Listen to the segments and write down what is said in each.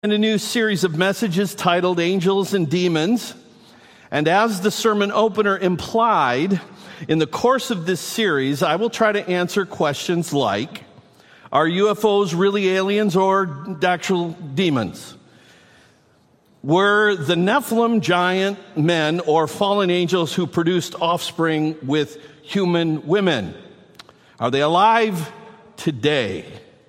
In a new series of messages titled Angels and Demons. And as the sermon opener implied, in the course of this series, I will try to answer questions like, are UFOs really aliens or actual demons? Were the Nephilim giant men or fallen angels who produced offspring with human women? Are they alive today?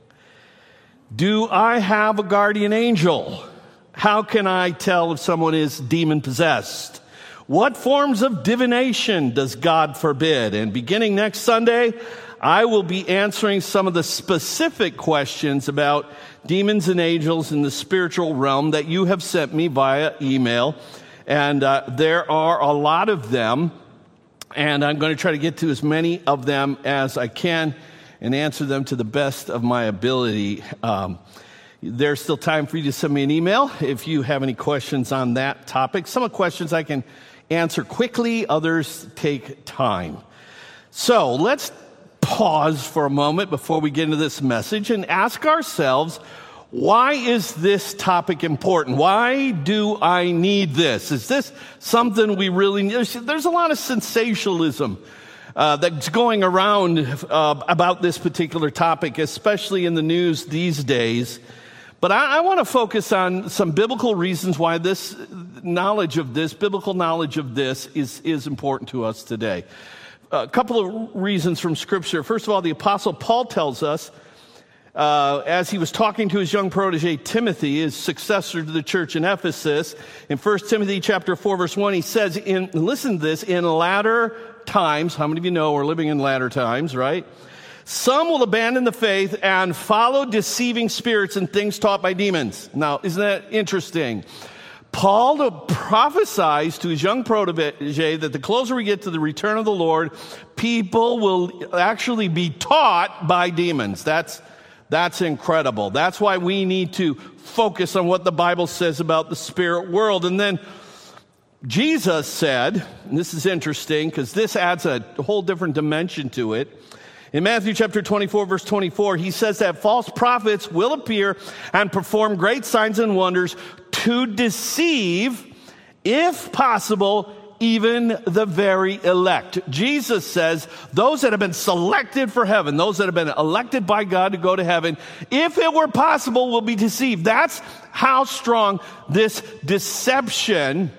Do I have a guardian angel? How can I tell if someone is demon-possessed? What forms of divination does God forbid? And beginning next Sunday, I will be answering some of the specific questions about demons and angels in the spiritual realm that you have sent me via email. And there are a lot of them, and I'm going to try to get to as many of them as I can and answer them to the best of my ability. There's still time for you to send me an email if you have any questions on that topic. Some of the questions I can answer quickly, others take time. So let's pause for a moment before we get into this message and ask ourselves, why is this topic important? Why do I need this? Is this something we really need? There's a lot of sensationalism that's going around about this particular topic, especially in the news these days. But I want to focus on some biblical reasons why this biblical knowledge of this is important to us today. A couple of reasons from Scripture. First of all, the Apostle Paul tells us, as he was talking to his young protege Timothy, his successor to the church in Ephesus, in 1 Timothy chapter 4, verse 1, he says, listen to this, in latter times, how many of you know we're living in latter times, right? Some will abandon the faith and follow deceiving spirits and things taught by demons. Now, isn't that interesting? Paul prophesies to his young protege that the closer we get to the return of the Lord, people will actually be taught by demons. That's incredible. That's why we need to focus on what the Bible says about the spirit world. And then Jesus said, and this is interesting because this adds a whole different dimension to it. In Matthew chapter 24, verse 24, he says that false prophets will appear and perform great signs and wonders to deceive, if possible, even the very elect. Jesus says those that have been selected for heaven, those that have been elected by God to go to heaven, if it were possible, will be deceived. That's how strong this deception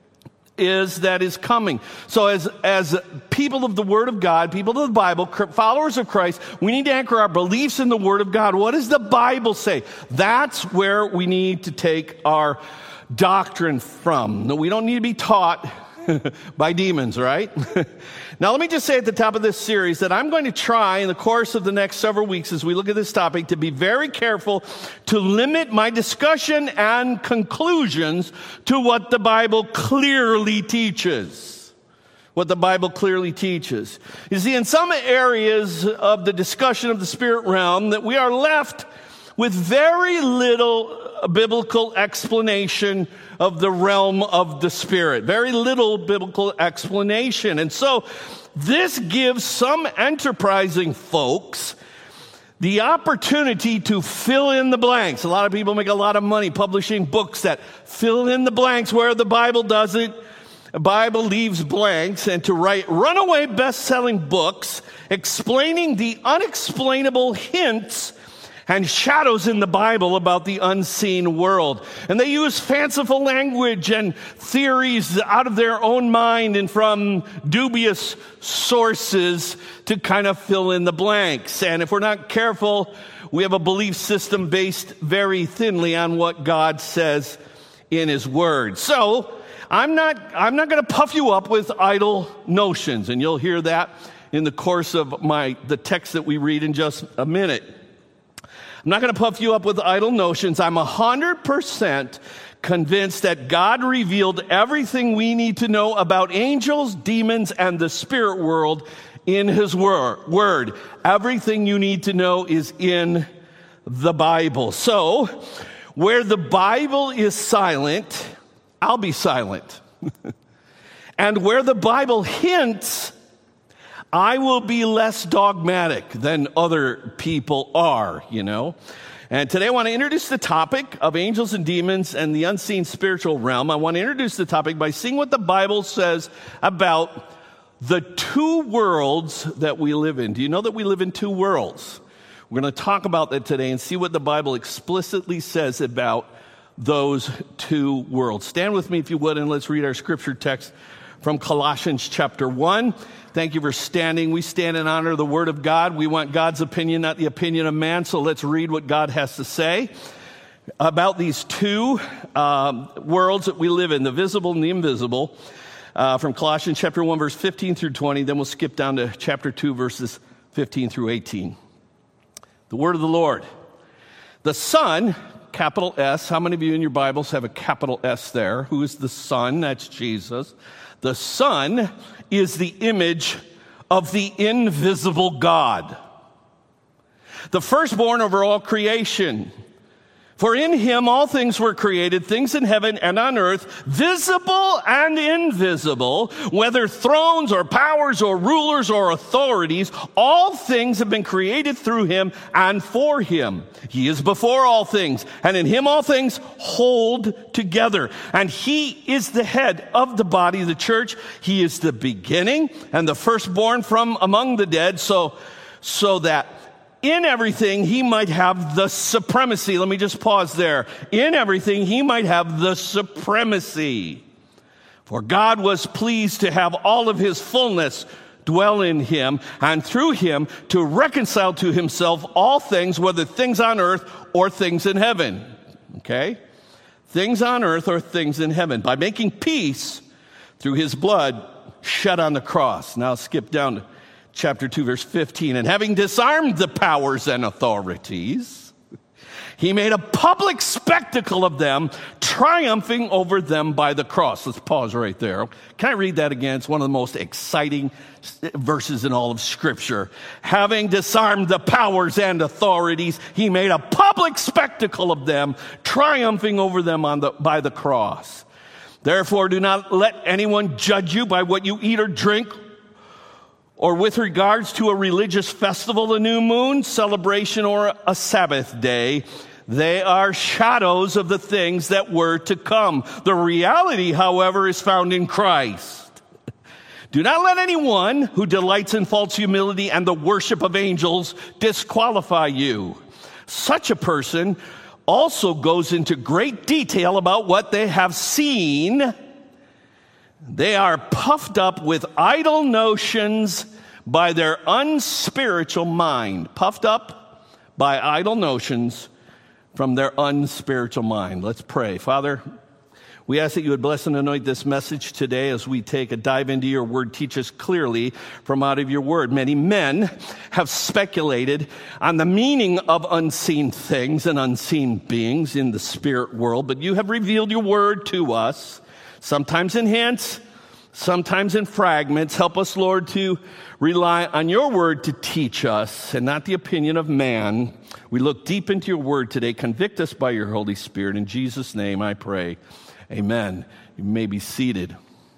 that is coming. So as people of the Word of God, people of the Bible, followers of Christ, we need to anchor our beliefs in the Word of God. What does the Bible say? That's where we need to take our doctrine from. No, we don't need to be taught by demons, right? Now, let me just say at the top of this series that I'm going to try in the course of the next several weeks as we look at this topic to be very careful to limit my discussion and conclusions to what the Bible clearly teaches. What the Bible clearly teaches. You see, in some areas of the discussion of the spirit realm, that we are left with very little biblical explanation of the realm of the spirit. Very little biblical explanation. And so this gives some enterprising folks the opportunity to fill in the blanks. A lot of people make a lot of money publishing books that fill in the blanks where the Bible doesn't. The Bible leaves blanks, and to write runaway best-selling books explaining the unexplainable hints and shadows in the Bible about the unseen world. And they use fanciful language and theories out of their own mind and from dubious sources to kind of fill in the blanks. And if we're not careful, we have a belief system based very thinly on what God says in His Word. So I'm not going to puff you up with idle notions, and you'll hear that in the course of the text that we read in just a minute. I'm not going to puff you up with idle notions. I'm 100% convinced that God revealed everything we need to know about angels, demons, and the spirit world in His Word. Everything you need to know is in the Bible. So, where the Bible is silent, I'll be silent. And where the Bible hints, I will be less dogmatic than other people are, you know. And today I want to introduce the topic of angels and demons and the unseen spiritual realm. I want to introduce the topic by seeing what the Bible says about the two worlds that we live in. Do you know that we live in two worlds? We're going to talk about that today and see what the Bible explicitly says about those two worlds. Stand with me if you would, and let's read our scripture text from Colossians chapter 1. Thank you for standing. We stand in honor of the Word of God. We want God's opinion, not the opinion of man. So let's read what God has to say about these two worlds that we live in, the visible and the invisible, from Colossians chapter 1, verse 15 through 20. Then we'll skip down to chapter 2, verses 15 through 18. The Word of the Lord. The Son, capital S. How many of you in your Bibles have a capital S there? Who is the Son? That's Jesus. The Son is the image of the invisible God, the firstborn over all creation. For in him all things were created, things in heaven and on earth, visible and invisible, whether thrones or powers or rulers or authorities, all things have been created through him and for him. He is before all things, and in him all things hold together. And he is the head of the body, the church. He is the beginning and the firstborn from among the dead, so that in everything, he might have the supremacy. Let me just pause there. In everything, he might have the supremacy. For God was pleased to have all of his fullness dwell in him, and through him to reconcile to himself all things, whether things on earth or things in heaven. Okay? Things on earth or things in heaven. By making peace through his blood shed on the cross. Now skip down to chapter 2, verse 15. And having disarmed the powers and authorities, he made a public spectacle of them, triumphing over them by the cross. Let's pause right there. Can I read that again? It's one of the most exciting verses in all of Scripture. Having disarmed the powers and authorities, he made a public spectacle of them, triumphing over them by the cross. Therefore, do not let anyone judge you by what you eat or drink, or with regards to a religious festival, a new moon celebration, or a Sabbath day. They are shadows of the things that were to come. The reality, however, is found in Christ. Do not let anyone who delights in false humility and the worship of angels disqualify you. Such a person also goes into great detail about what they have seen. They are puffed up with idle notions by their unspiritual mind. Puffed up by idle notions from their unspiritual mind. Let's pray. Father, we ask that you would bless and anoint this message today as we take a dive into your word. Teach us clearly from out of your word. Many men have speculated on the meaning of unseen things and unseen beings in the spirit world, but you have revealed your word to us, sometimes in hints, sometimes in fragments. Help us, Lord, to rely on your word to teach us and not the opinion of man. We look deep into your word today. Convict us by your Holy Spirit. In Jesus' name I pray. Amen. You may be seated.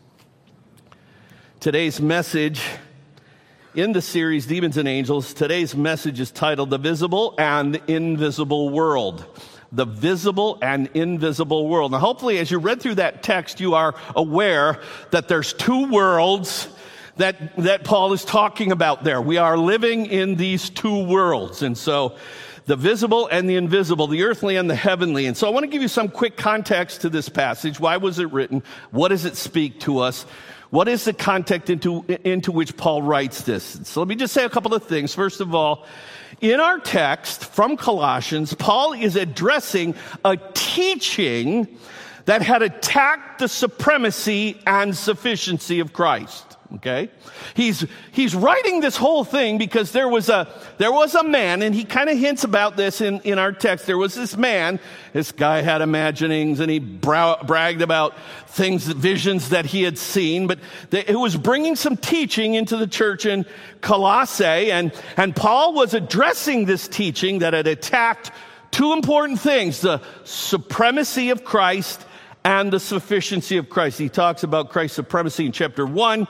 Today's message in the series Demons and Angels, today's message is titled The Visible and Invisible World. The visible and invisible world. Now, hopefully, as you read through that text, you are aware that there's two worlds that Paul is talking about there. We are living in these two worlds. And so, the visible and the invisible, the earthly and the heavenly. And so I want to give you some quick context to this passage. Why was it written? What does it speak to us? What is the context into which Paul writes this? So let me just say a couple of things. First of all, in our text from Colossians, Paul is addressing a teaching that had attacked the supremacy and sufficiency of Christ. Okay? He's writing this whole thing because there was a man, and he kind of hints about this in our text. There was this man, this guy had imaginings, and he bragged about things, visions that he had seen, but it was bringing some teaching into the church in Colossae, and Paul was addressing this teaching that had attacked two important things, the supremacy of Christ and the sufficiency of Christ. He talks about Christ's supremacy in chapter 1,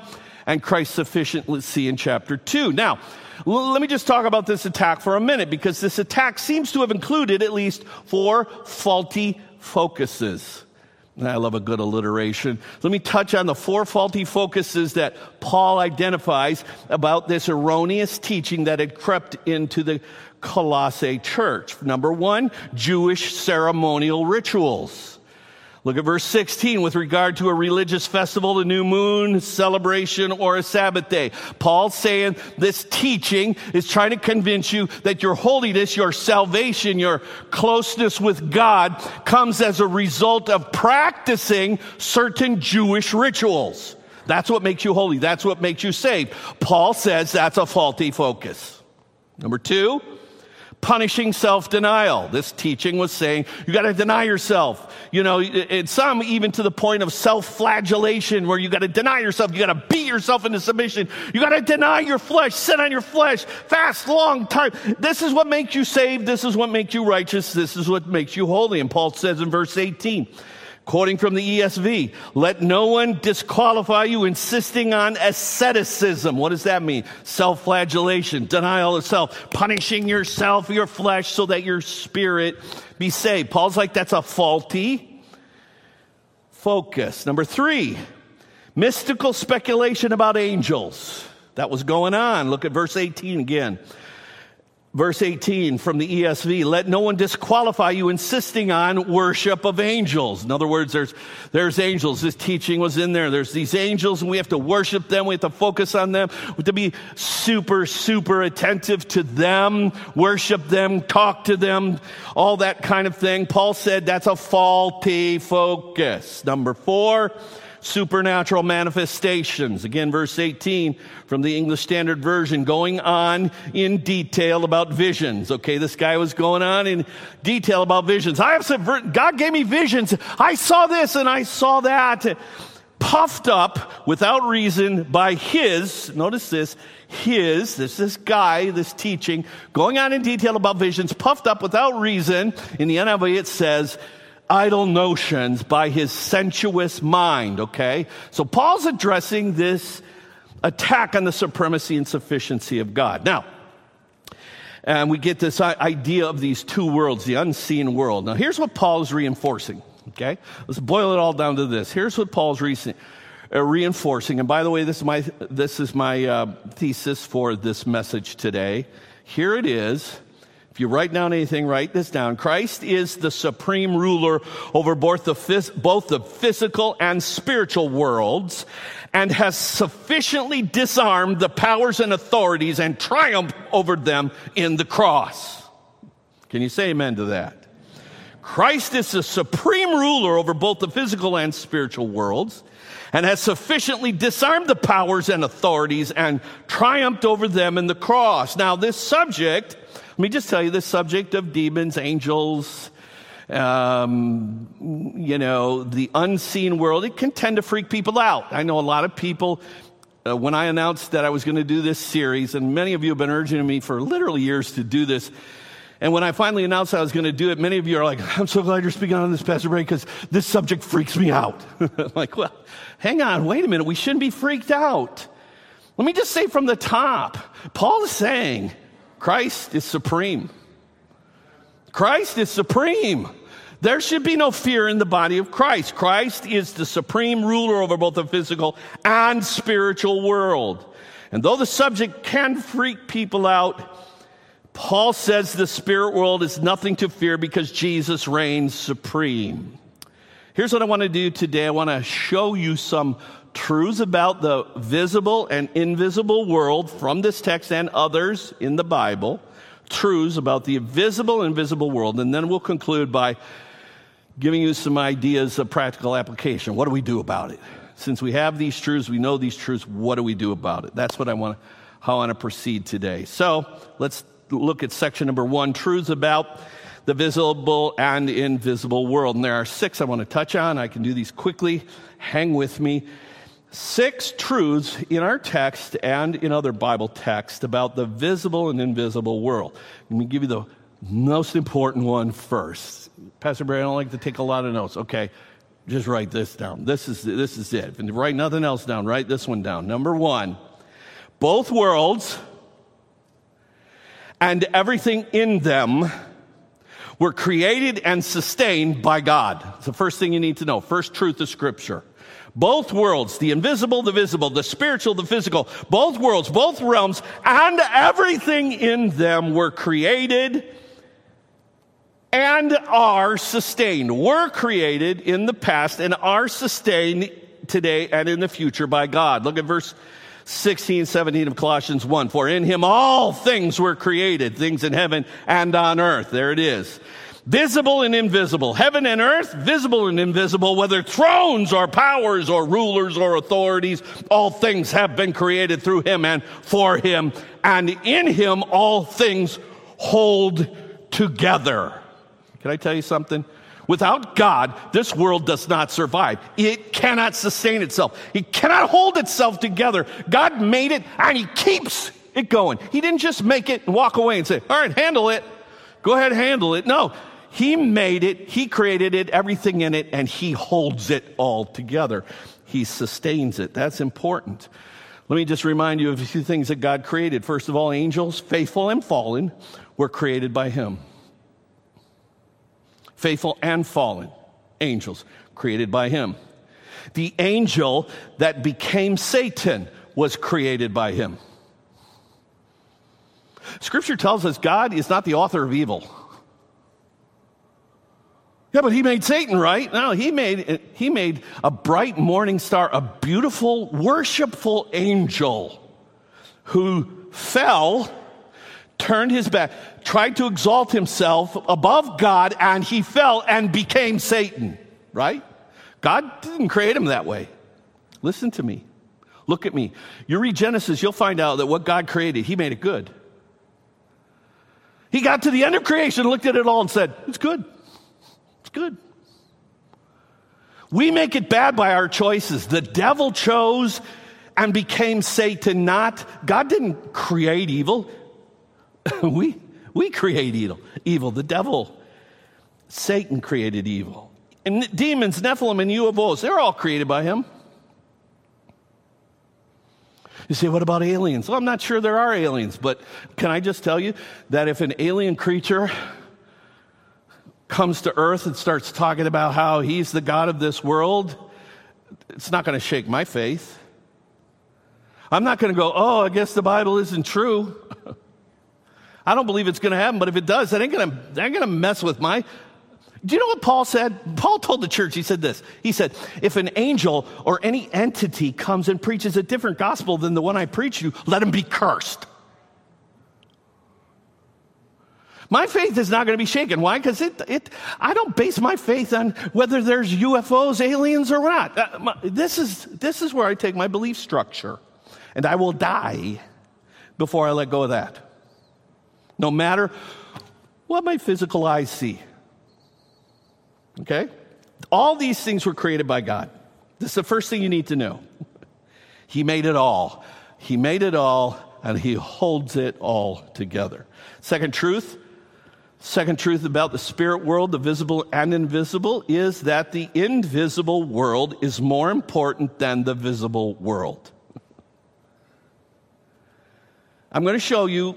and Christ's sufficiency in chapter 2. Now, let me just talk about this attack for a minute, because this attack seems to have included at least 4 faulty focuses. And I love a good alliteration. Let me touch on the 4 faulty focuses that Paul identifies about this erroneous teaching that had crept into the Colossae church. Number 1, Jewish ceremonial rituals. Look at verse 16 with regard to a religious festival, a new moon, celebration, or a Sabbath day. Paul's saying this teaching is trying to convince you that your holiness, your salvation, your closeness with God comes as a result of practicing certain Jewish rituals. That's what makes you holy. That's what makes you saved. Paul says that's a faulty focus. Number 2, punishing self-denial. This teaching was saying you got to deny yourself. You know, and some even to the point of self-flagellation, where you got to deny yourself. You got to beat yourself into submission. You got to deny your flesh, sit on your flesh, fast long time. This is what makes you saved. This is what makes you righteous. This is what makes you holy. And Paul says in verse 18, quoting from the ESV, let no one disqualify you insisting on asceticism. What does that mean? Self-flagellation, denial of self, punishing yourself, your flesh, so that your spirit be saved. Paul's like, that's a faulty focus. Number 3, mystical speculation about angels. That was going on. Look at verse 18 again. Verse 18 from the ESV, let no one disqualify you insisting on worship of angels. In other words, there's angels. This teaching was in there. There's these angels, and we have to worship them. We have to focus on them. We have to be super, super attentive to them, worship them, talk to them, all that kind of thing. Paul said that's a faulty focus. Number 4, supernatural manifestations. Again, verse 18 from the English Standard Version, going on in detail about visions. Okay, this guy was going on in detail about visions. God gave me visions. I saw this and I saw that. Puffed up without reason by notice this guy, this teaching, going on in detail about visions, puffed up without reason. In the NIV it says, idle notions by his sensuous mind, okay? So Paul's addressing this attack on the supremacy and sufficiency of God. Now, and we get this idea of these 2 worlds, the unseen world. Now, here's what Paul is reinforcing, okay? Let's boil it all down to this. Here's what Paul's reinforcing. And by the way, this is my thesis for this message today. Here it is. If you write down anything, write this down. Christ is the supreme ruler over both the physical and spiritual worlds, and has sufficiently disarmed the powers and authorities and triumphed over them in the cross. Can you say amen to that? Christ is the supreme ruler over both the physical and spiritual worlds, and has sufficiently disarmed the powers and authorities and triumphed over them in the cross. Now, this subject, let me just tell you, this subject of demons, angels, the unseen world, it can tend to freak people out. I know a lot of people, when I announced that I was going to do this series, and many of you have been urging me for literally years to do this, and when I finally announced I was going to do it, many of you are like, I'm so glad you're speaking on this, Pastor Bray, because this subject freaks me out. I'm like, well, hang on, wait a minute, we shouldn't be freaked out. Let me just say from the top, Paul is saying, Christ is supreme. Christ is supreme. There should be no fear in the body of Christ. Christ is the supreme ruler over both the physical and spiritual world. And though the subject can freak people out, Paul says the spirit world is nothing to fear because Jesus reigns supreme. Here's what I want to do today. I want to show you some truths about the visible and invisible world from this text and others in the Bible. Truths about the visible and invisible world. And then we'll conclude by giving you some ideas of practical application. What do we do about it? Since we have these truths, we know these truths, what do we do about it? That's what how I want to proceed today. So let's look at section number 1, truths about the visible and invisible world. And there are 6 I want to touch on. I can do these quickly. Hang with me. 6 truths in our text and in other Bible texts about the visible and invisible world. Let me give you the most important one first. Pastor Barry, I don't like to take a lot of notes. Okay, Just write this down. This is it. If you write nothing else down, write this one down. Number one, both worlds and everything in them were created and sustained by God. It's the first thing you need to know. First truth of Scripture. Both worlds, the invisible, the visible, the spiritual, the physical, both worlds, both realms, and everything in them were created and are sustained. Were created in the past and are sustained today and in the future by God. Look at verse 16, 17 of Colossians 1. For in him all things were created, things in heaven and on earth. There it is. Visible and invisible. Heaven and earth, visible and invisible, whether thrones or powers or rulers or authorities, all things have been created through him and for him. And in him all things hold together. Can I tell you something? Without God, this world does not survive. It cannot sustain itself. It cannot hold itself together. God made it and he keeps it going. He didn't just make it and walk away and say, all right, handle it. Go ahead, handle it. No, he made it. He created it, everything in it, and he holds it all together. He sustains it. That's important. Let me just remind you of a few things that God created. First of all, angels, faithful and fallen, were created by him. Faithful and fallen angels created by him. The angel that became Satan was created by him. Scripture tells us God is not the author of evil. Yeah, but he made Satan, right? No, he made a bright morning star, a beautiful, worshipful angel who fell, turned his back, tried to exalt himself above God, and he fell and became Satan, right? God didn't create him that way. Listen to me. Look at me. You read Genesis, you'll find out that what God created, he made it good. He got to the end of creation, looked at it all and said, it's good. It's good. We make it bad by our choices. The devil chose and became Satan, not. God didn't create evil. We create evil. The devil, Satan created evil. And demons, Nephilim, and UFOs, they're all created by him. You say, what about aliens? Well, I'm not sure there are aliens, but can I just tell you that if an alien creature comes to earth and starts talking about how he's the God of this world, it's not going to shake my faith. I'm not going to go, oh, I guess the Bible isn't true. I don't believe it's going to happen, but if it does, that ain't going to mess with my... Do you know what Paul said? Paul told the church, he said this. He said, if an angel or any entity comes and preaches a different gospel than the one I preach you, let him be cursed. My faith is not going to be shaken. Why? Because I don't base my faith on whether there's UFOs, aliens, or not. This is where I take my belief structure. And I will die before I let go of that. No matter what my physical eyes see. Okay? All these things were created by God. This is the first thing you need to know. He made it all. He made it all, and he holds it all together. Second truth about the spirit world, the visible and invisible, is that the invisible world is more important than the visible world. I'm going to show you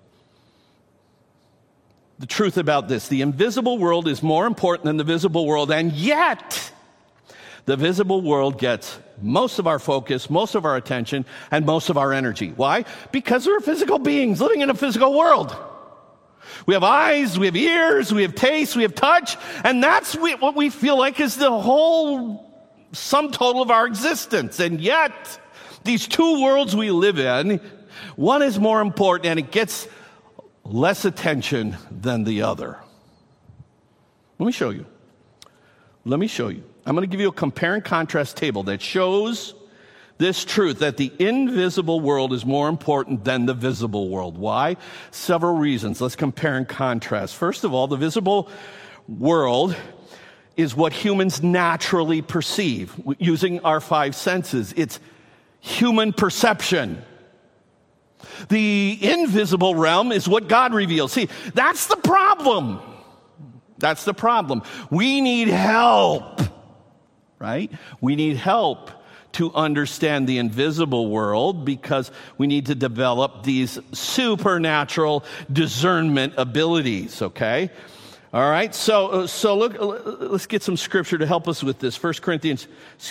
the truth about this. The invisible world is more important than the visible world, and yet the visible world gets most of our focus, most of our attention, and most of our energy. Why? Because we're physical beings living in a physical world. We have eyes, we have ears, we have taste, we have touch, and that's what we feel like is the whole sum total of our existence. And yet, these two worlds we live in, one is more important and it gets less attention than the other. Let me show you. I'm going to give you a compare and contrast table that shows this truth that the invisible world is more important than the visible world. Why? Several reasons. Let's compare and contrast. First of all, the visible world is what humans naturally perceive using our five senses. It's human perception. The invisible realm is what God reveals. See, that's the problem. We need help. right? We need help to understand the invisible world because we need to develop these supernatural discernment abilities, okay? All right, so look, let's get some scripture to help us with this. 2 Corinthians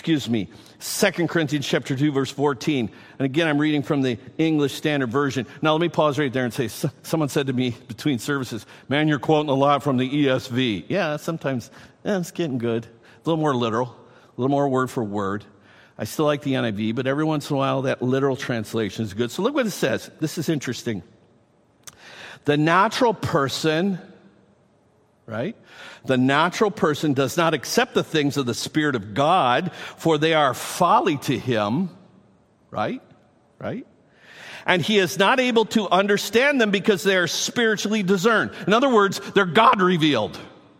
chapter 2, verse 14. And again, I'm reading from the English Standard Version. Now, let me pause right there and say, someone said to me between services, man, you're quoting a lot from the ESV. Yeah, sometimes it's getting good. A little more literal, a little more word for word. I still like the NIV, but every once in a while, that literal translation is good. So look what it says. This is interesting. The natural person, right? The natural person does not accept the things of the Spirit of God, for they are folly to him, right? Right? And he is not able to understand them because they are spiritually discerned. In other words, they're God revealed.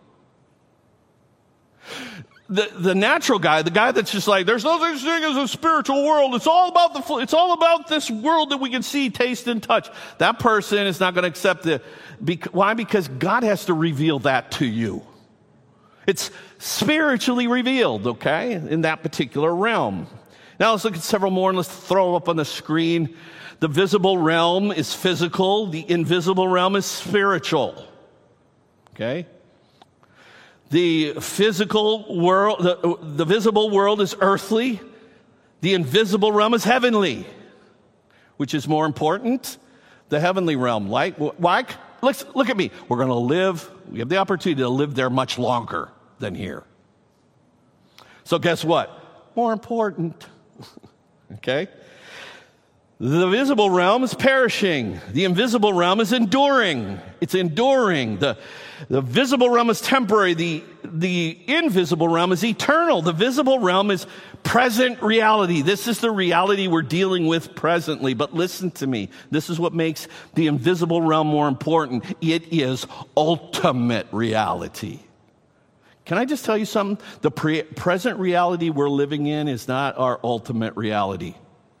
The natural guy, the guy that's just like, there's no such thing as a spiritual world. It's all about this world that we can see, taste, and touch. That person is not going to accept it. Why? Because God has to reveal that to you. It's spiritually revealed, okay, in that particular realm. Now let's look at several more and let's throw them up on the screen. The visible realm is physical. The invisible realm is spiritual. Okay? The physical world, the visible world is earthly. The invisible realm is heavenly. Which is more important? The heavenly realm. Like, why? Look at me. We're going to live, we have the opportunity to live there much longer than here. So guess what? More important. Okay? The visible realm is perishing. The invisible realm is enduring. It's enduring. The visible realm is temporary. The invisible realm is eternal. The visible realm is present reality. This is the reality we're dealing with presently. But listen to me. This is what makes the invisible realm more important. It is ultimate reality. Can I just tell you something? The present reality we're living in is not our ultimate reality.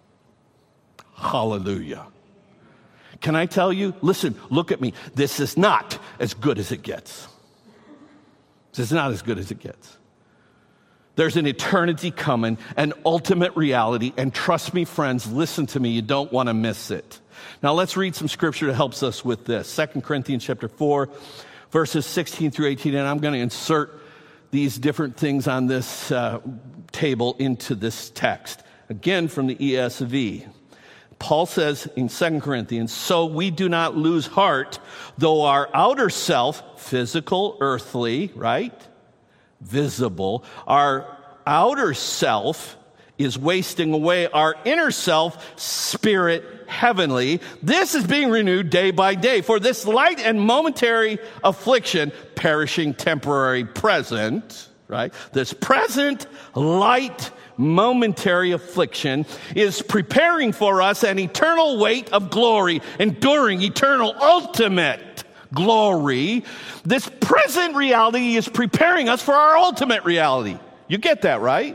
Hallelujah. Can I tell you? Listen, look at me. This is not as good as it gets. This is not as good as it gets. There's an eternity coming, an ultimate reality, and trust me, friends, listen to me. You don't want to miss it. Now let's read some scripture that helps us with this. 2 Corinthians chapter 4, verses 16 through 18, and I'm going to insert these different things on this table into this text. Again, from the ESV. Paul says in 2 Corinthians, so we do not lose heart, though our outer self, physical, earthly, right? Visible. Our outer self is wasting away. Our inner self, spirit, heavenly. This is being renewed day by day. For this light and momentary affliction, perishing, temporary, present, right? This present, light, momentary affliction is preparing for us an eternal weight of glory, enduring, eternal, ultimate glory. This present reality is preparing us for our ultimate reality. You get that, right?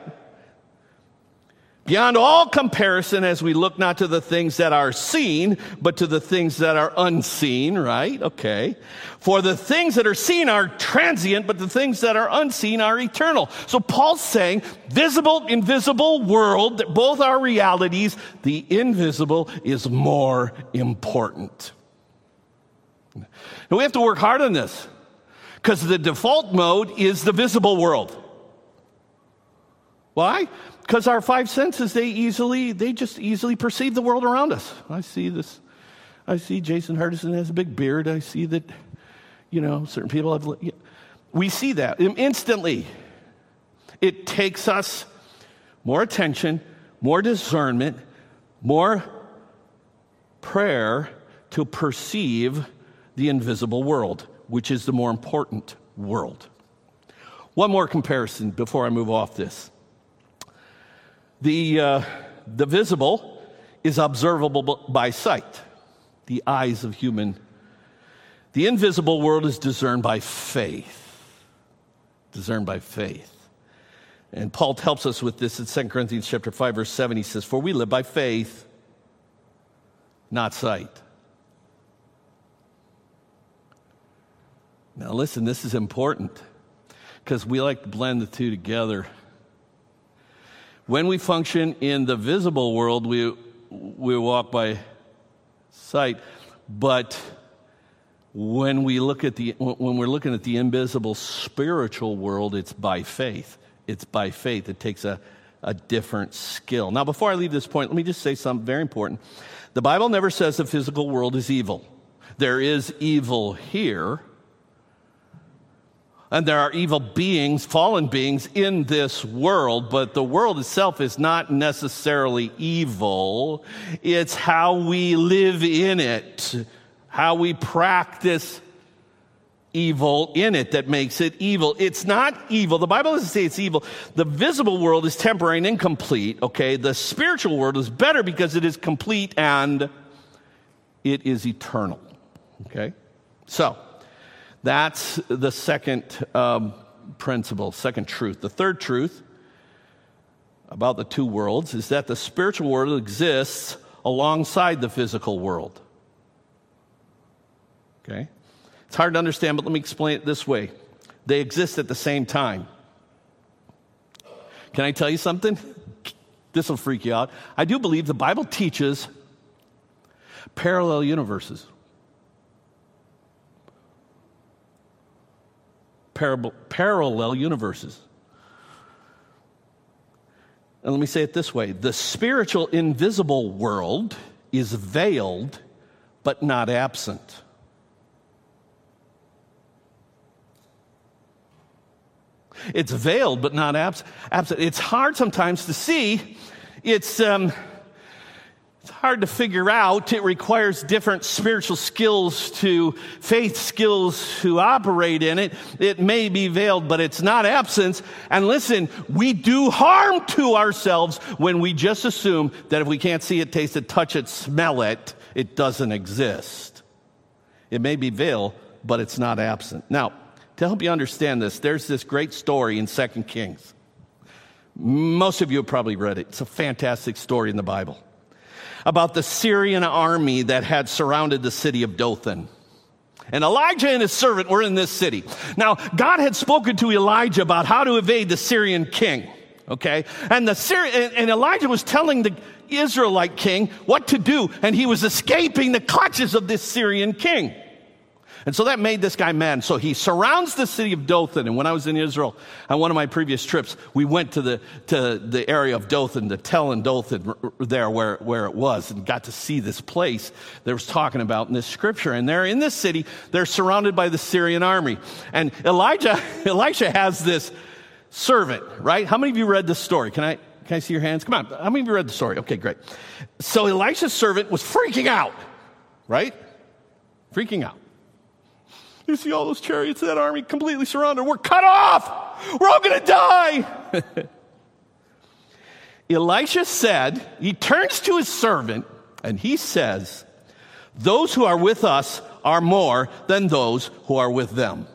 Beyond all comparison, as we look not to the things that are seen, but to the things that are unseen, right? Okay. For the things that are seen are transient, but the things that are unseen are eternal. So Paul's saying, visible, invisible world, that both are realities. The invisible is more important. Now we have to work hard on this, because the default mode is the visible world. Why? Because our five senses, they just easily perceive the world around us. I see this. I see Jason Hardison has a big beard. I see that, certain people have. We see that instantly. It takes us more attention, more discernment, more prayer to perceive the invisible world, which is the more important world. One more comparison before I move off this. The visible is observable by sight, the eyes of human. The invisible world is discerned by faith. Discerned by faith. And Paul helps us with this in 2 Corinthians chapter 5, verse 7. He says, for we live by faith, not sight. Now listen, this is important, because we like to blend the two together. When we function in the visible world, we walk by sight, but when we're looking at the invisible spiritual world, it's by faith. It's by faith. It takes a different skill. Now, before I leave this point, let me just say something very important. The Bible never says the physical world is evil. There is evil here, and there are evil beings, fallen beings in this world, but the world itself is not necessarily evil. It's how we live in it, how we practice evil in it that makes it evil. It's not evil. The Bible doesn't say it's evil. The visible world is temporary and incomplete, okay? The spiritual world is better because it is complete and it is eternal, okay? So, that's the second principle, second truth. The third truth about the two worlds is that the spiritual world exists alongside the physical world. Okay? It's hard to understand, but let me explain it this way. They exist at the same time. Can I tell you something? This will freak you out. I do believe the Bible teaches parallel universes. Parallel universes. And let me say it this way. The spiritual invisible world is veiled but not absent. It's veiled but not absent. It's hard sometimes to see. It's hard to figure out. It requires different spiritual skills faith skills to operate in it. It may be veiled, but it's not absence. And listen, we do harm to ourselves when we just assume that if we can't see it, taste it, touch it, smell it, it doesn't exist. It may be veiled, but it's not absent. Now, to help you understand this, there's this great story in 2 Kings. Most of you have probably read it. It's a fantastic story in the Bible about the Syrian army that had surrounded the city of Dothan. And Elijah and his servant were in this city. Now, God had spoken to Elijah about how to evade the Syrian king, okay? And Elijah was telling the Israelite king what to do, and he was escaping the clutches of this Syrian king. And so that made this guy mad. So he surrounds the city of Dothan. And when I was in Israel on one of my previous trips, we went to the area of Dothan, the Tel and Dothan there where it was, and got to see this place that was talking about in this scripture. And they're in this city. They're surrounded by the Syrian army. And Elisha has this servant, right? How many of you read this story? Can I see your hands? Come on. How many of you read the story? Okay, great. So Elisha's servant was freaking out, right? Freaking out. You see all those chariots of that army completely surrounded. We're cut off. We're all going to die. Elisha said, he turns to his servant and he says, those who are with us are more than those who are with them.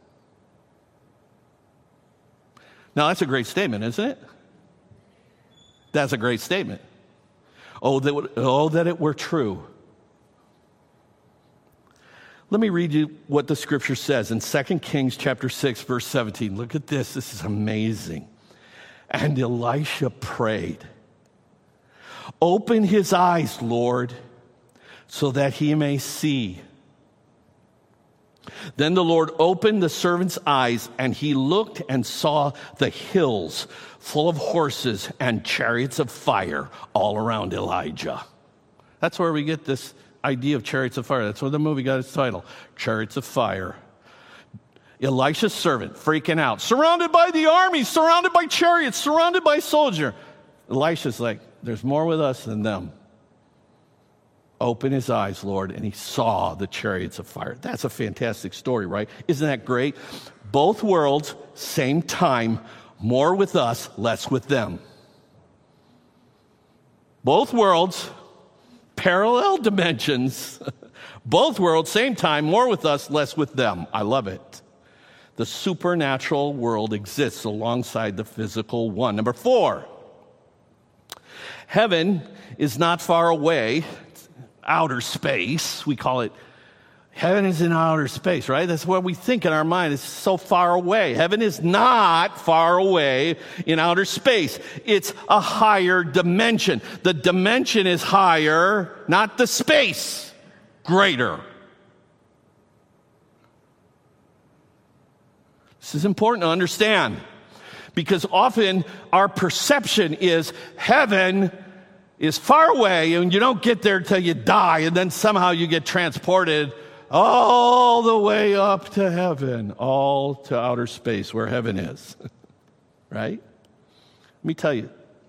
Now that's a great statement, isn't it? That's a great statement. Oh, that it were true. Let me read you what the scripture says in 2 Kings chapter 6, verse 17. Look at this. This is amazing. And Elisha prayed, open his eyes, Lord, so that he may see. Then the Lord opened the servant's eyes, and he looked and saw the hills full of horses and chariots of fire all around Elijah. That's where we get this idea of chariots of fire. That's where the movie got its title, Chariots of Fire. Elisha's servant freaking out, surrounded by the army, surrounded by chariots, surrounded by soldiers. Elisha's like, there's more with us than them. Open his eyes, Lord, and he saw the chariots of fire. That's a fantastic story, right? Isn't that great? Both worlds, same time, more with us, less with them. Both worlds, parallel dimensions, both worlds, same time, more with us, less with them. I love it. The supernatural world exists alongside the physical one. Number 4, heaven is not far away. Outer space, we call it Heaven is in outer space, right? That's what we think in our mind. It's so far away. Heaven is not far away in outer space. It's a higher dimension. The dimension is higher, not the space. Greater. This is important to understand because often our perception is heaven is far away and you don't get there till you die and then somehow you get transported all the way up to heaven, all to outer space where heaven is. Right? Let me tell you.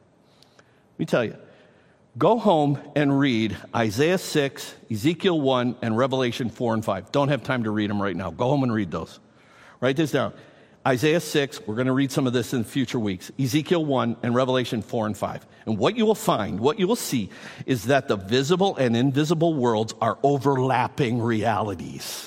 Go home and read Isaiah 6, Ezekiel 1, and Revelation 4 and 5. Don't have time to read them right now. Go home and read those. Write this down. Isaiah 6, we're going to read some of this in future weeks. Ezekiel 1 and Revelation 4 and 5. And what you will find, what you will see, is that the visible and invisible worlds are overlapping realities.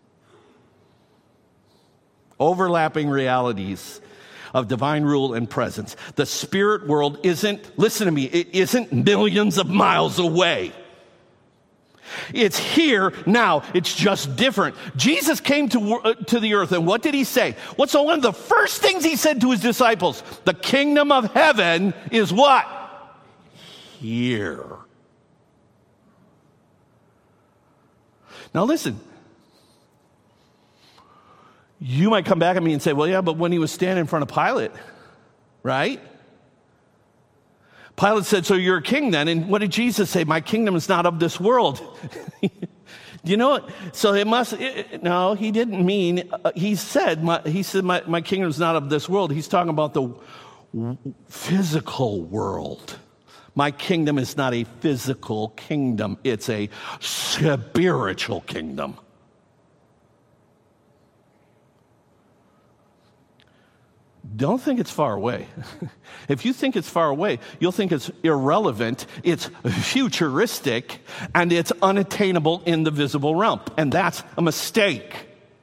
Overlapping realities of divine rule and presence. The spirit world isn't, listen to me, it isn't millions of miles away. It's here now. It's just different. Jesus came to the earth, and what did he say? What's one of the first things he said to his disciples? The kingdom of heaven is what? Here. Now listen. You might come back at me and say, well, yeah, but when he was standing in front of Pilate, right? Pilate said, so you're a king then? And what did Jesus say? My kingdom is not of this world. Do you know what? So it must, no, he didn't mean, he said, my kingdom is not of this world. He's talking about the physical world. My kingdom is not a physical kingdom. It's a spiritual kingdom. Don't think it's far away. If you think it's far away, you'll think it's irrelevant, it's futuristic, and it's unattainable in the visible realm. And that's a mistake.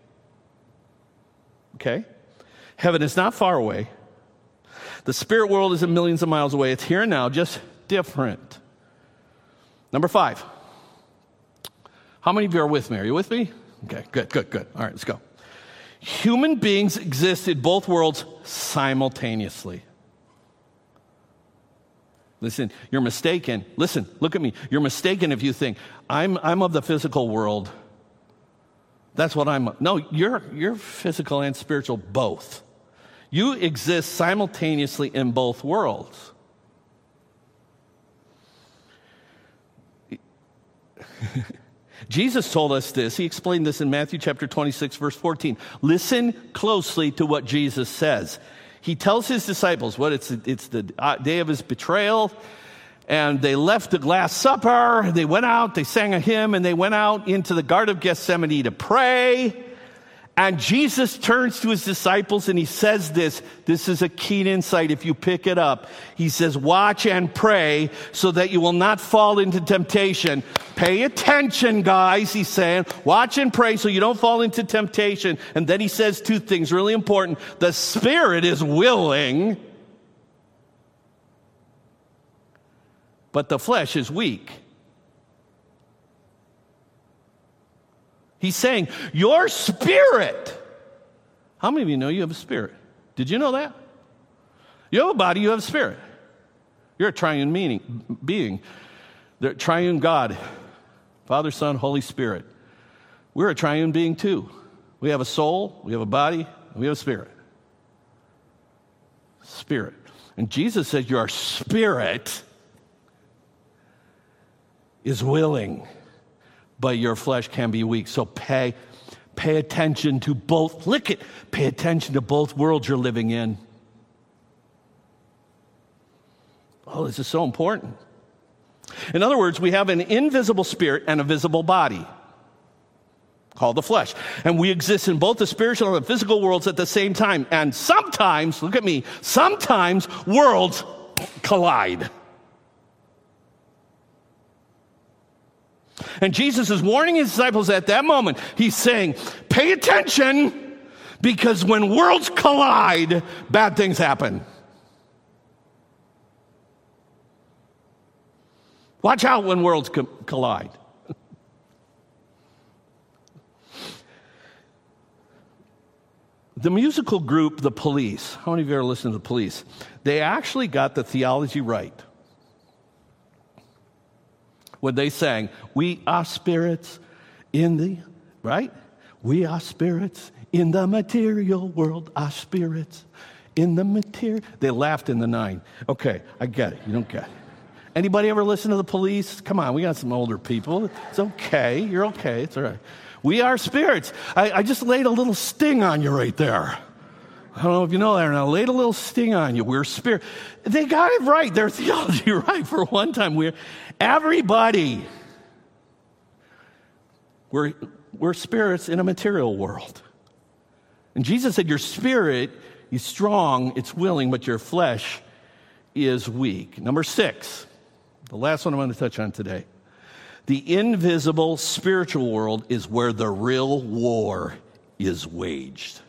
Okay? Heaven is not far away. The spirit world isn't millions of miles away. It's here and now, just different. Number 5. How many of you are with me? Are you with me? Okay, good. All right, let's go. Human beings exist in both worlds simultaneously. Listen, you're mistaken. Listen, look at me. You're mistaken if you think, I'm of the physical world. That's what I'm. No, you're physical and spiritual, both. You exist simultaneously in both worlds. Jesus told us this. He explained this in Matthew chapter 26, verse 14. Listen closely to what Jesus says. He tells his disciples, it's the day of his betrayal, and they left the Last Supper. They went out, they sang a hymn, and they went out into the Garden of Gethsemane to pray. And Jesus turns to his disciples and he says this. This is a keen insight if you pick it up. He says, watch and pray so that you will not fall into temptation. Pay attention, guys, he's saying. Watch and pray so you don't fall into temptation. And then he says 2 things really important. The spirit is willing, but the flesh is weak. He's saying, your spirit. How many of you know you have a spirit? Did you know that? You have a body, you have a spirit. You're a triune being. The triune God, Father, Son, Holy Spirit. We're a triune being too. We have a soul, we have a body, and we have a spirit. Spirit. And Jesus said, your spirit is willing, but your flesh can be weak. So pay attention to both. Look it. Pay attention to both worlds you're living in. Oh, this is so important. In other words, we have an invisible spirit and a visible body called the flesh. And we exist in both the spiritual and the physical worlds at the same time. And sometimes, look at me, sometimes worlds collide. And Jesus is warning his disciples at that moment. He's saying, pay attention, because when worlds collide, bad things happen. Watch out when worlds collide. The musical group, The Police, how many of you ever listened to The Police? They actually got the theology right when they sang, we are spirits in the, right? We are spirits in the material world, our spirits in the material. They laughed in the 9. Okay, I get it. You don't get it. Anybody ever listen to The Police? Come on, we got some older people. It's okay. You're okay. It's all right. We are spirits. I just laid a little sting on you right there. I don't know if you know that or not. I laid a little sting on you. We're spirit. They got it right. Their theology right for one time. Everybody. We're spirits in a material world. And Jesus said, your spirit is strong, it's willing, but your flesh is weak. Number 6, the last one I'm going to touch on today. The invisible spiritual world is where the real war is waged.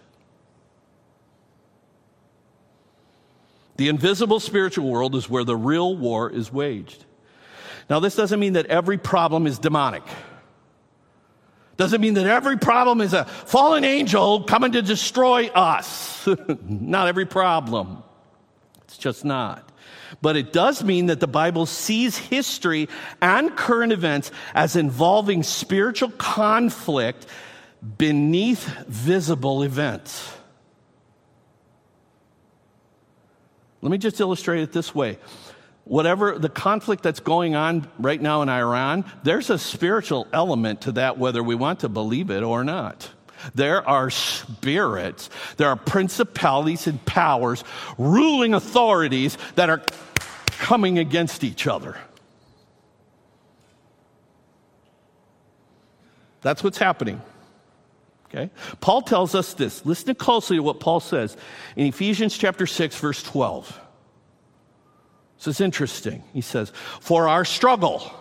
The invisible spiritual world is where the real war is waged. Now, this doesn't mean that every problem is demonic. Doesn't mean that every problem is a fallen angel coming to destroy us. Not every problem. It's just not. But it does mean that the Bible sees history and current events as involving spiritual conflict beneath visible events. Let me just illustrate it this way. Whatever the conflict that's going on right now in Iran, there's a spiritual element to that, whether we want to believe it or not. There are spirits, there are principalities and powers, ruling authorities that are coming against each other. That's what's happening. Okay? Paul tells us this. Listen closely to what Paul says in Ephesians chapter 6, verse 12. This is interesting. He says, for our struggle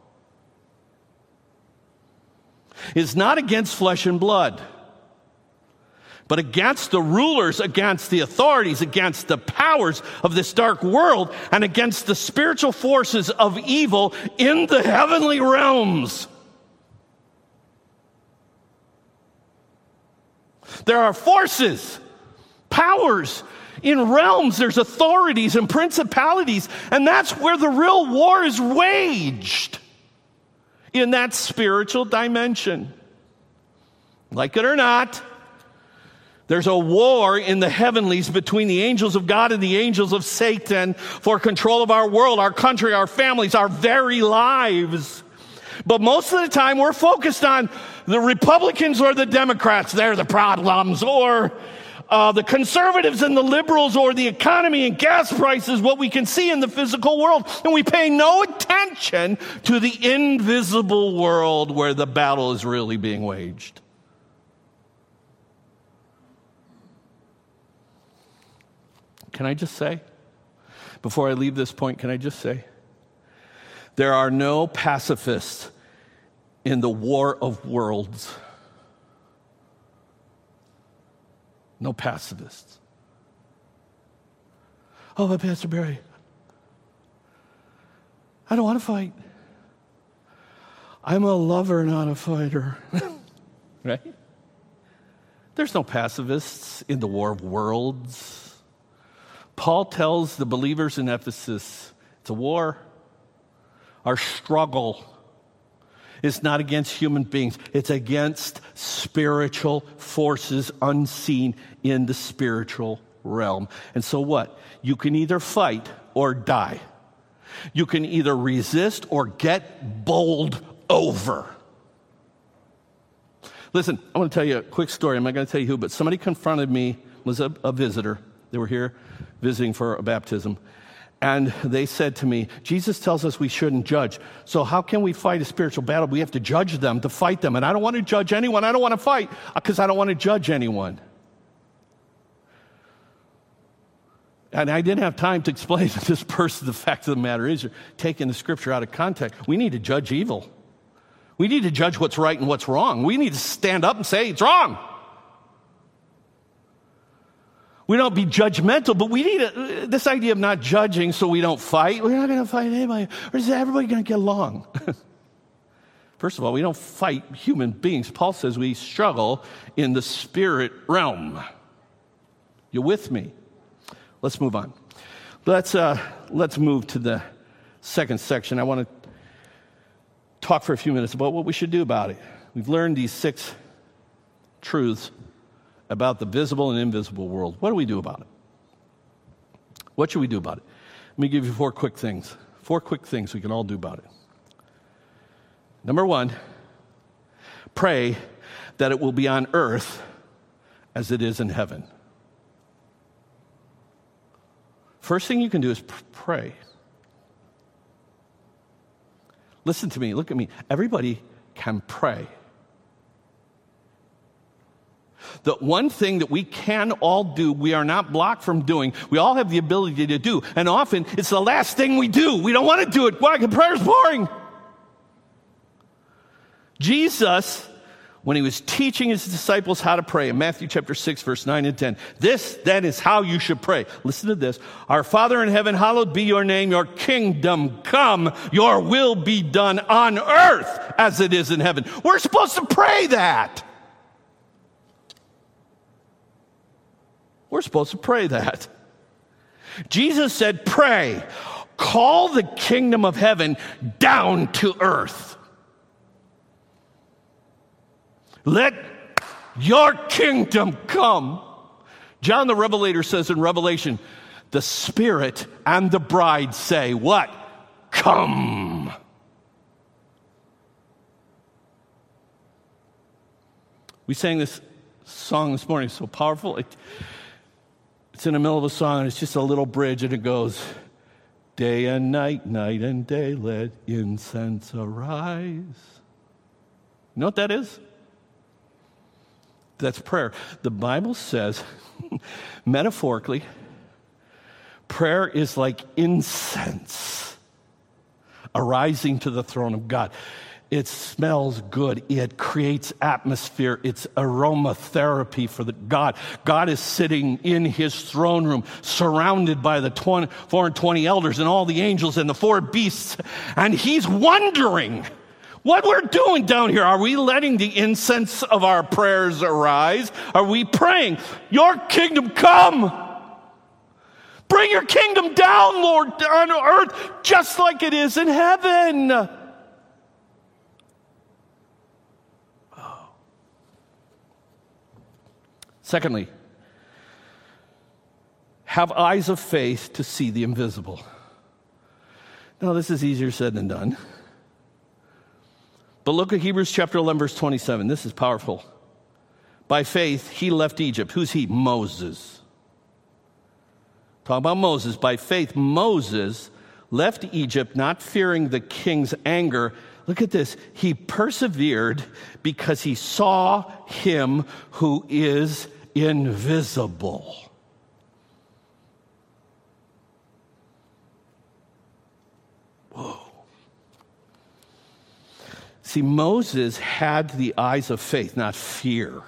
is not against flesh and blood, but against the rulers, against the authorities, against the powers of this dark world, and against the spiritual forces of evil in the heavenly realms. There are forces, powers, in realms. There's authorities and principalities, and that's where the real war is waged, in that spiritual dimension. Like it or not, there's a war in the heavenlies between the angels of God and the angels of Satan for control of our world, our country, our families, our very lives. But most of the time we're focused on the Republicans or the Democrats. They're the problems. Or the conservatives and the liberals, or the economy and gas prices, what we can see in the physical world. And we pay no attention to the invisible world where the battle is really being waged. Can I just say, before I leave this point, can I just say, there are no pacifists in the war of worlds. No pacifists. Oh, but Pastor Barry, I don't want to fight. I'm a lover, not a fighter. Right? There's no pacifists in the war of worlds. Paul tells the believers in Ephesus, it's a war. Our struggle is not against human beings. It's against spiritual forces unseen in the spiritual realm. And so what? You can either fight or die. You can either resist or get bowled over. Listen, I want to tell you a quick story. I'm not going to tell you who, but somebody confronted me, was a visitor. They were here visiting for a baptism. And they said to me, Jesus tells us we shouldn't judge. So how can we fight a spiritual battle? We have to judge them to fight them. And I don't want to judge anyone. I don't want to fight because I don't want to judge anyone. And I didn't have time to explain to this person the fact of the matter is you're taking the scripture out of context. We need to judge evil. We need to judge what's right and what's wrong. We need to stand up and say it's wrong. We don't be judgmental, but we need this idea of not judging so we don't fight. We're not going to fight anybody. Or is everybody going to get along? First of all, we don't fight human beings. Paul says we struggle in the spirit realm. You with me? Let's move on. Let's move to the second section. I want to talk for a few minutes about what we should do about it. We've learned these 6 truths about the visible and invisible world. What do we do about it? What should we do about it? Let me give you 4 quick things. 4 quick things we can all do about it. Number 1, pray that it will be on earth as it is in heaven. First thing you can do is pray. Listen to me, look at me. Everybody can pray. The one thing that we can all do, we are not blocked from doing, we all have the ability to do, and often it's the last thing we do. We don't want to do it. Why? Because prayer's boring. Jesus, when he was teaching his disciples how to pray in Matthew chapter 6, verse 9 and 10, this then is how you should pray. Listen to this. Our Father in heaven, hallowed be your name, your kingdom come, your will be done on earth as it is in heaven. We're supposed to pray that. We're supposed to pray that. Jesus said, pray, call the kingdom of heaven down to earth. Let your kingdom come. John the Revelator says in Revelation, the Spirit and the bride say, what? Come. We sang this song this morning, so powerful. It's in the middle of a song, and it's just a little bridge, and it goes, day and night, night and day, let incense arise. You know what that is? That's prayer. The Bible says, metaphorically, prayer is like incense arising to the throne of God. It smells good. It creates atmosphere. It's aromatherapy for God. God is sitting in his throne room, surrounded by the 4 and 20 elders and all the angels and the 4 beasts. And he's wondering what we're doing down here. Are we letting the incense of our prayers arise? Are we praying, your kingdom come? Bring your kingdom down, Lord, on earth, just like it is in heaven. Secondly, have eyes of faith to see the invisible. Now, this is easier said than done. But look at Hebrews chapter 11, verse 27. This is powerful. By faith, he left Egypt. Who's he? Moses. Talk about Moses. By faith, Moses left Egypt, not fearing the king's anger. Look at this. He persevered because he saw him who is invisible. Whoa. See, Moses had the eyes of faith, not fear.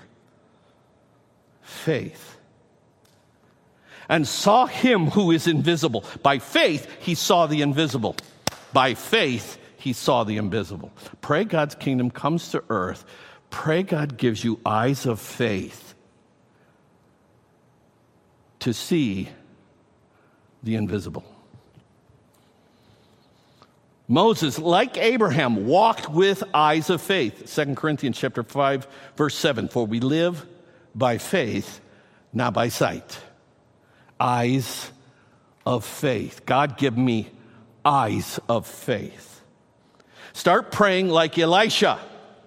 Faith. And saw him who is invisible. By faith, he saw the invisible. By faith, he saw the invisible. Pray God's kingdom comes to earth. Pray God gives you eyes of faith to see the invisible. Moses, like Abraham, walked with eyes of faith. 2 Corinthians chapter 5, verse 7. For we live by faith, not by sight. Eyes of faith. God, give me eyes of faith. Start praying like Elisha,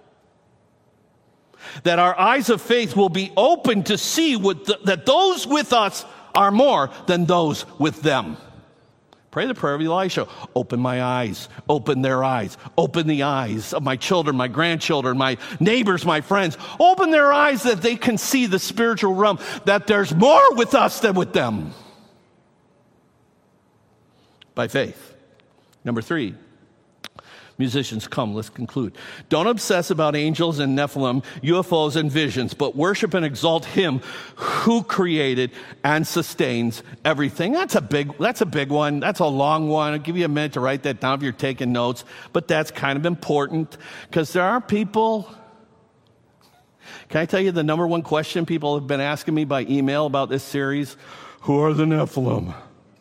that our eyes of faith will be open to see that those with us are more than those with them. Pray the prayer of Elisha. Open my eyes. Open their eyes. Open the eyes of my children, my grandchildren, my neighbors, my friends. Open their eyes that they can see the spiritual realm, that there's more with us than with them. By faith. Number 3. Musicians, come, let's conclude. Don't obsess about angels and Nephilim, UFOs and visions, but worship and exalt him who created and sustains everything. That's a big one. That's a long one. I'll give you a minute to write that down if you're taking notes, but that's kind of important because there are people Can I tell you the number one question people have been asking me by email about this series? Who are the Nephilim?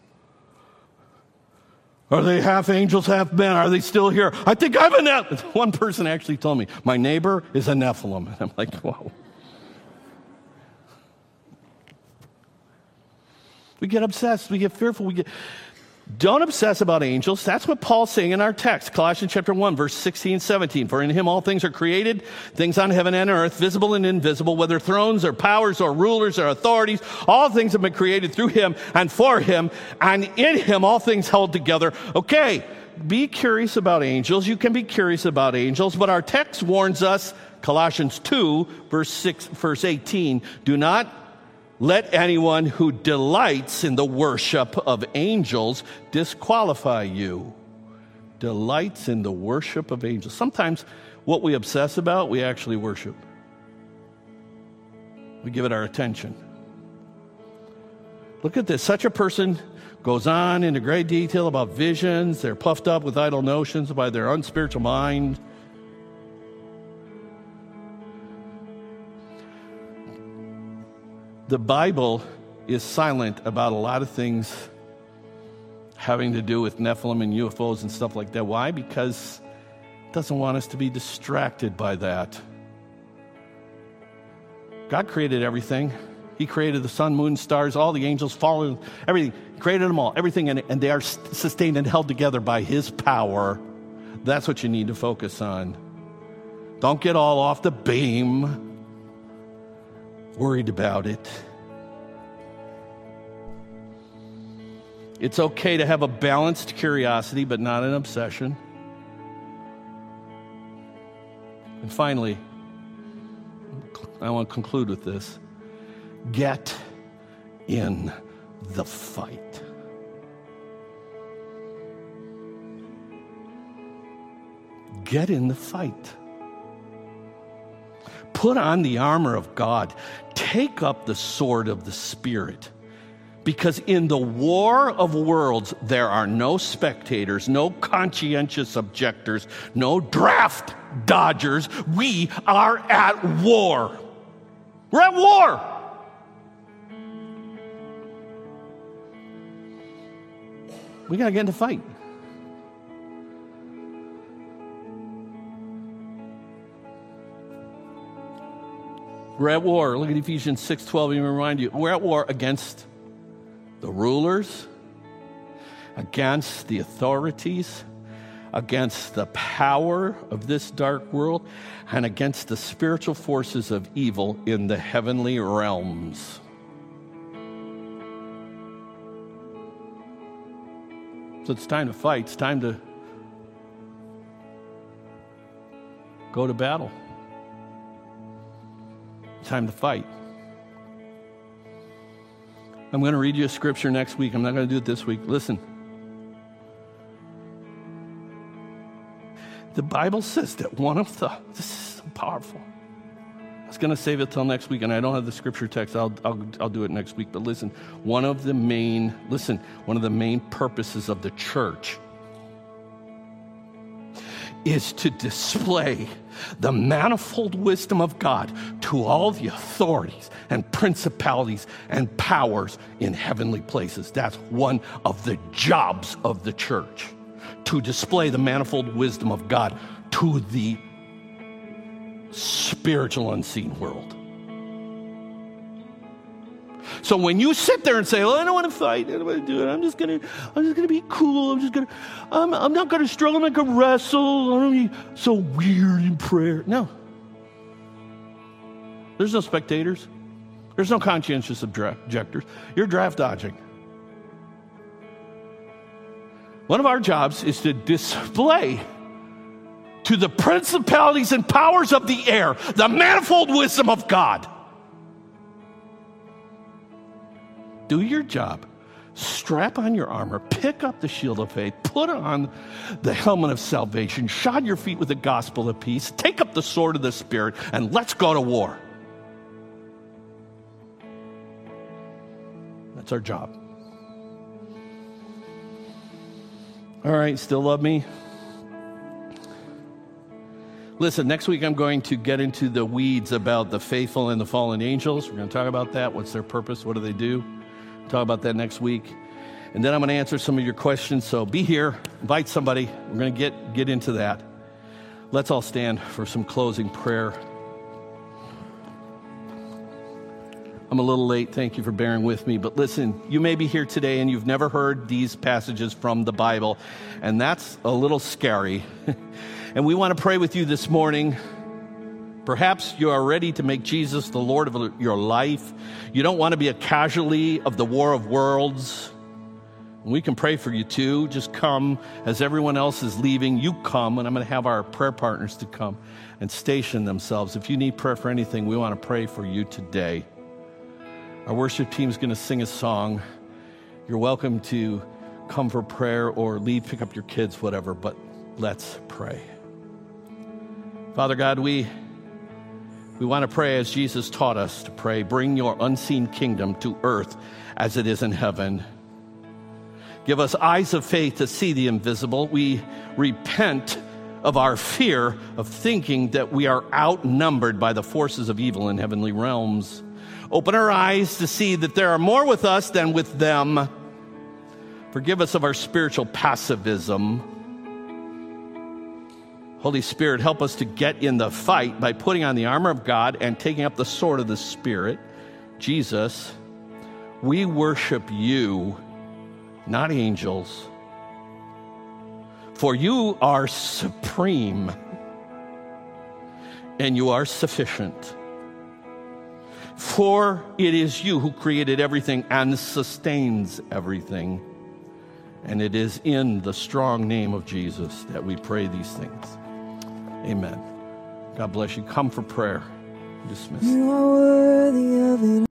Are they half angels, half men? Are they still here? I think I'm a Nephilim. One person actually told me, my neighbor is a Nephilim. And I'm like, whoa. We get obsessed. We get fearful. Don't obsess about angels. That's what Paul's saying in our text, Colossians chapter 1, verse 16, 17. For in him all things are created, things on heaven and earth, visible and invisible, whether thrones or powers or rulers or authorities. All things have been created through him and for him, and in him all things held together. Okay, be curious about angels. You can be curious about angels, but our text warns us, Colossians 2, verse 18, do not let anyone who delights in the worship of angels disqualify you. Delights in the worship of angels. Sometimes what we obsess about, we actually worship. We give it our attention. Look at this. Such a person goes on into great detail about visions. They're puffed up with idle notions by their unspiritual mind. The Bible is silent about a lot of things having to do with Nephilim and UFOs and stuff like that. Why? Because it doesn't want us to be distracted by that. God created everything. He created the sun, moon, stars, all the angels, fallen, everything. He created them all, everything, and they are sustained and held together by his power. That's what you need to focus on. Don't get all off the beam. Worried about it. It's okay to have a balanced curiosity, but not an obsession. And finally, I want to conclude with this. Get in the fight. Get in the fight. Put on the armor of God. Take up the sword of the Spirit. Because in the war of worlds, there are no spectators, no conscientious objectors, no draft dodgers. We are at war. We're at war. We got to get in the fight. We're at war. Look at Ephesians 6:12. Let me remind you. We're at war against the rulers, against the authorities, against the power of this dark world, and against the spiritual forces of evil in the heavenly realms. So it's time to fight. It's time to go to battle. Time to fight. I'm going to read you a scripture next week. I'm not going to do it this week. Listen. The Bible says that this is so powerful. I was going to save it till next week, and I don't have the scripture text. I'll do it next week. But listen, one of the main purposes of the church is to display the manifold wisdom of God to all the authorities and principalities and powers in heavenly places. That's one of the jobs of the church, to display the manifold wisdom of God to the spiritual unseen world. So when you sit there and say, "Well, I don't want to fight. I don't want to do it. I'm just gonna be cool. I'm not gonna struggle. I'm not gonna wrestle. I'm gonna be so weird in prayer." No. There's no spectators. There's no conscientious objectors. You're draft dodging. One of our jobs is to display to the principalities and powers of the air the manifold wisdom of God. Do your job. Strap on your armor. Pick up the shield of faith. Put on the helmet of salvation. Shod your feet with the gospel of peace. Take up the sword of the Spirit, and let's go to war. That's our job. All right, still love me? Listen, next week I'm going to get into the weeds about the faithful and the fallen angels. We're going to talk about that. What's their purpose? What do they do? Talk about that next week. And then I'm going to answer some of your questions. So be here. Invite somebody. We're going to get into that. Let's all stand for some closing prayer. I'm a little late. Thank you for bearing with me. But listen, you may be here today and you've never heard these passages from the Bible. And that's a little scary. And we want to pray with you this morning. Perhaps you are ready to make Jesus the Lord of your life. You don't want to be a casualty of the war of worlds. We can pray for you too. Just come as everyone else is leaving. You come, and I'm going to have our prayer partners to come and station themselves. If you need prayer for anything, we want to pray for you today. Our worship team is going to sing a song. You're welcome to come for prayer or leave, pick up your kids, whatever, but let's pray. Father God, we want to pray as Jesus taught us to pray. Bring your unseen kingdom to earth as it is in heaven. Give us eyes of faith to see the invisible. We repent of our fear of thinking that we are outnumbered by the forces of evil in heavenly realms. Open our eyes to see that there are more with us than with them. Forgive us of our spiritual passivism. Holy Spirit, help us to get in the fight by putting on the armor of God and taking up the sword of the Spirit. Jesus, we worship you, not angels. For you are supreme, and you are sufficient. For it is you who created everything and sustains everything. And it is in the strong name of Jesus that we pray these things. Amen. God bless you. Come for prayer. Dismiss. You are worthy of it.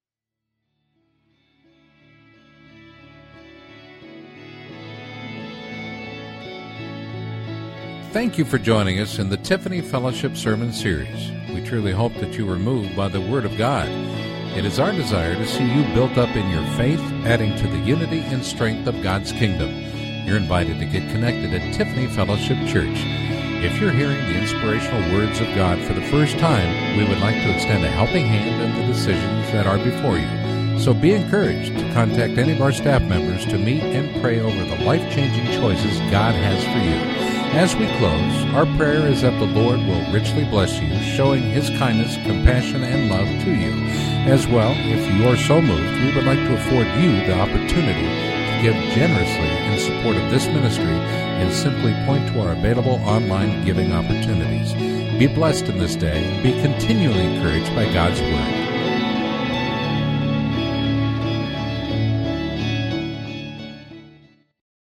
Thank you for joining us in the Tiffany Fellowship Sermon Series. We truly hope that you were moved by the Word of God. It is our desire to see you built up in your faith, adding to the unity and strength of God's kingdom. You're invited to get connected at Tiffany Fellowship Church. If you're hearing the inspirational words of God for the first time, we would like to extend a helping hand in the decisions that are before you. So be encouraged to contact any of our staff members to meet and pray over the life-changing choices God has for you. As we close, our prayer is that the Lord will richly bless you, showing His kindness, compassion, and love to you. As well, if you are so moved, we would like to afford you the opportunity to give generously in support of this ministry and simply point to our available online giving opportunities. Be blessed in this day and be continually encouraged by God's Word.